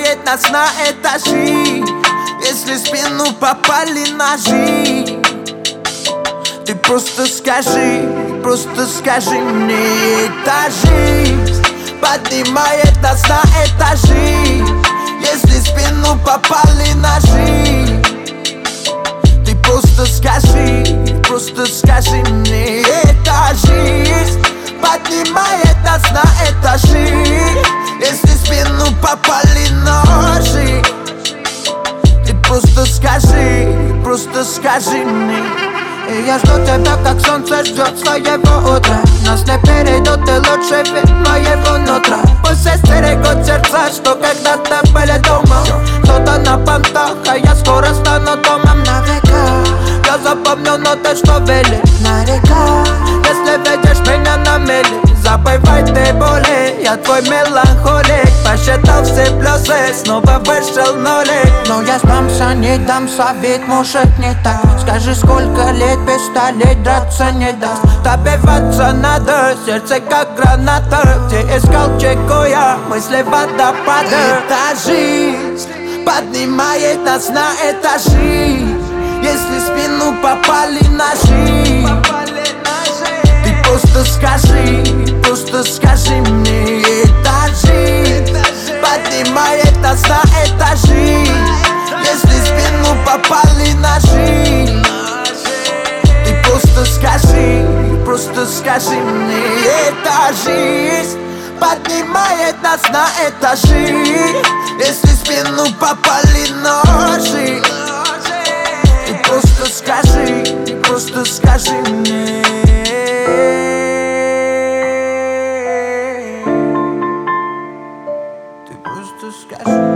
поднимает нас на этажи. Если в спину попали ножи, ты просто скажи мне. Эта жизнь поднимает нас на этажи. Если в спину попали ножи, ты просто скажи мне. Эта жизнь поднимает нас на этажи. Если в спину попали ножи, ты просто скажи мне. И я жду тебя, как солнце ждет своего утра. Нас не перейдут, ты лучший вид моего нутра. Пусть стерегут сердца, что когда-то были дома. Кто-то на понтах, а я скоро стану домом на века. Я запомню ноты, что вели на река. Если видишь меня на мели, забывай ты боли. Я твой меланхолик, посчитал все плюсы, снова вышел нулик. Но я сдамся, не дам совет, может не так. Скажи, сколько лет пистолет драться не даст. Добиваться надо, сердце как граната. Где искал чеку я, мысли водопада. Эта жизнь поднимает нас на этажи. Если в спину попали ножи, ты просто скажи мне. Эта жизнь поднимает нас на этажи. Если в спину попали ножи, ты просто скажи мне. Эта жизнь поднимает нас на этажи. Если в спину попали ножи, ты просто скажи мне. Ты просто скажи.